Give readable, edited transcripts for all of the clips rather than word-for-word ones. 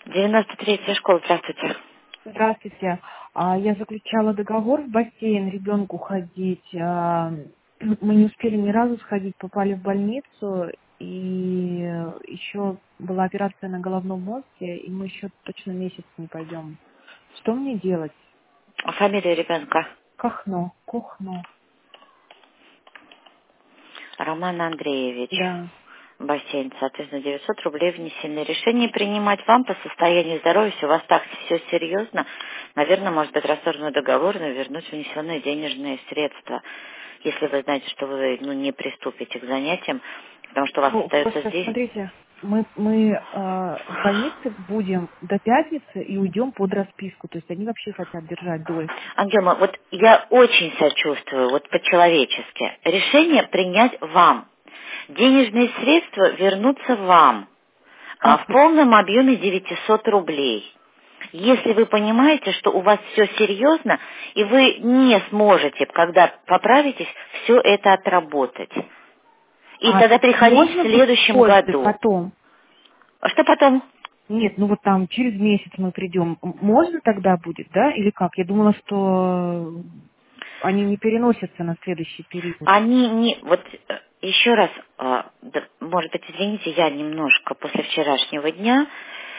93-я школа, здравствуйте. Здравствуйте. Я заключала договор в бассейн ребенку ходить. Мы не успели ни разу сходить, попали в больницу, и еще была операция на головном мозге, и мы еще точно месяц не пойдем. Что мне делать? Фамилия ребенка? Кохно. Роман Андреевич. Да. Бассейн, соответственно, 900 рублей внесены. Решение принимать вам по состоянию здоровья, если у вас так все серьезно, наверное, может быть расторгнут договор, но вернуть внесенные денежные средства, если вы знаете, что вы не приступите к занятиям, потому что у вас Ну, остается просто здесь. смотрите, мы в больнице будем до пятницы и уйдем под расписку. То есть они вообще хотят держать до. Ангела, вот я очень сочувствую, вот по-человечески. Решение принять вам. Денежные средства вернутся вам в Как? полном объеме 900 рублей. Если вы понимаете, что у вас все серьезно, и вы не сможете, когда поправитесь, все это отработать. И А тогда приходить в можно будет следующем позже, году. потом? А что потом? Нет, ну вот там через месяц мы придем. Можно тогда будет, да? Или как? Я думала, что они не переносятся на следующий период. Они не... Вот еще раз, может быть, извините, я немножко после вчерашнего дня,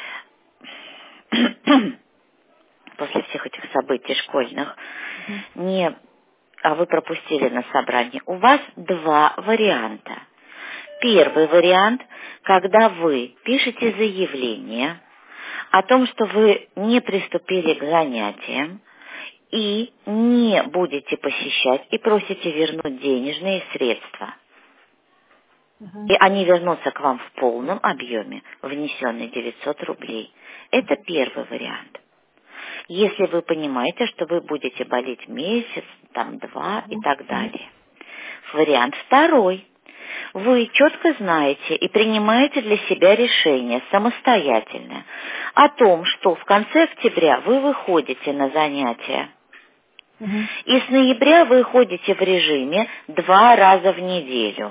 после всех этих событий школьных, Мгм. не... А вы пропустили на собрании. У вас два варианта. Первый вариант, когда вы пишете заявление о том, что вы не приступили к занятиям и не будете посещать и просите вернуть денежные средства. Мгм. И они вернутся к вам в полном объеме, внесенные 900 рублей. Это первый вариант. Если вы понимаете, что вы будете болеть месяц, там, два и так Мгм. далее. Вариант второй. Вы четко знаете и принимаете для себя решение самостоятельное о том, что в конце октября вы выходите на занятия. Мгм. И с ноября вы ходите в режиме 2 раза в неделю.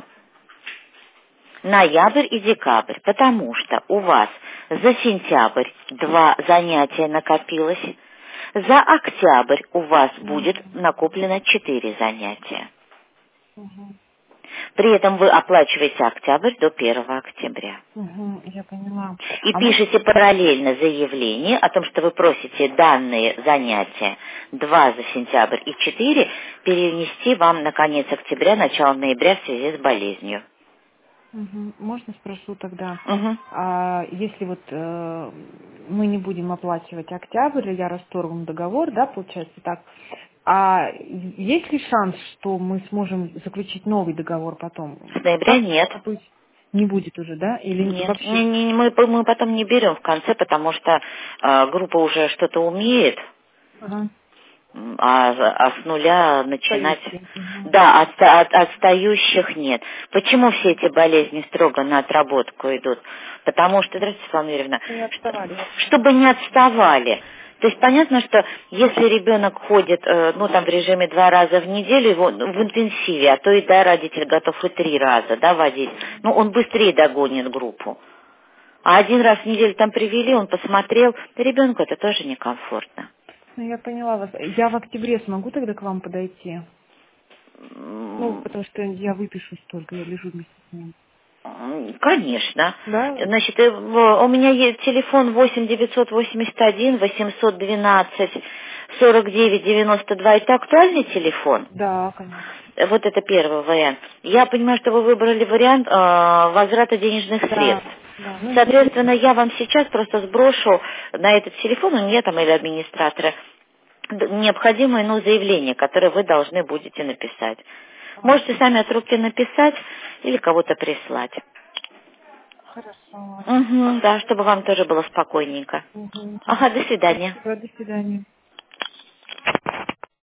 Ноябрь и декабрь, потому что у вас за сентябрь 2 занятия накопилось, за октябрь у вас будет накоплено 4 занятия. Мгм. При этом вы оплачиваете октябрь до 1 октября. Мгм. Я поняла. И А может, пишите параллельно заявление о том, что вы просите данные занятия 2 за сентябрь и 4 перенести вам на конец октября, начало ноября в связи с болезнью. можно спрошу тогда, Мгм. если вот мы не будем оплачивать октябрь, я расторгну договор, да, получается так, а есть ли шанс, что мы сможем заключить новый договор потом? С ноября Как нет. быть? Не будет уже, да? Или Нет, вообще? мы потом не берем в конце, потому что группа уже что-то умеет, Ага. а с нуля начинать... Остающие. Мгм. Да, отстающих нет. Почему все эти болезни строго на отработку идут? Потому что, здравствуйте, Светлана Юрьевна, Не отставали вообще. чтобы не отставали. То есть понятно, что если ребенок ходит, там в режиме 2 раза в неделю, его в интенсиве, а то и да, родитель готов и 3 раза, да, водить, он быстрее догонит группу. А 1 раз в неделю там привели, он посмотрел, да ребенку это тоже некомфортно. Ну, я поняла вас. Я в октябре смогу тогда к вам подойти? Ну, М, потому что я выпишусь только, я лежу вместе с ним. Конечно. Да? Значит, у меня есть телефон 8 981 812 49 92. Это актуальный телефон? Да, конечно. Вот это первый вариант. Я понимаю, что вы выбрали вариант возврата денежных Да, средств. да. Ну, Соответственно, я вам сейчас просто сброшу на этот телефон, у меня там или администратора, необходимое заявление, которое вы должны будете написать. Можете сами от руки написать или кого-то прислать. хорошо. Угу, да, чтобы вам тоже было спокойненько. Мгм. Ага, до свидания. Спасибо, до свидания.